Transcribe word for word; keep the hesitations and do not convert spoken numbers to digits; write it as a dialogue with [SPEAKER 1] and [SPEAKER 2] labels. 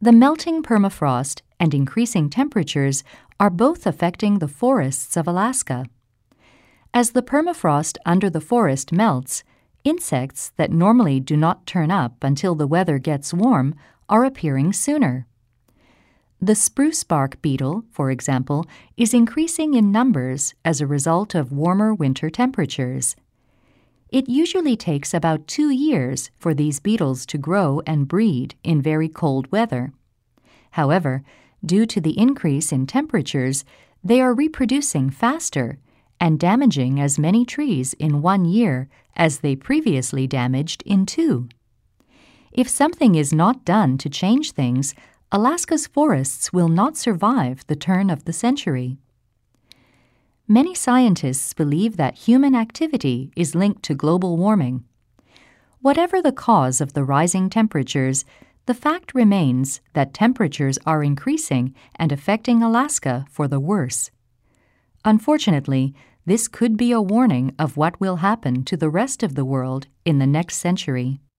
[SPEAKER 1] The melting permafrost and increasing temperatures are both affecting the forests of Alaska. As the permafrost under the forest melts, insects that normally do not turn up until the weather gets warm are appearing sooner. The spruce bark beetle, for example, is increasing in numbers as a result of warmer winter temperatures. It usually takes about two years for these beetles to grow and breed in very cold weather. However, due to the increase in temperatures, they are reproducing faster and damaging as many trees in one year as they previously damaged in two. If something is not done to change things, Alaska's forests will not survive the turn of the century. Many scientists believe that human activity is linked to global warming. Whatever the cause of the rising temperatures, the fact remains that temperatures are increasing and affecting Alaska for the worse. Unfortunately, this could be a warning of what will happen to the rest of the world in the next century.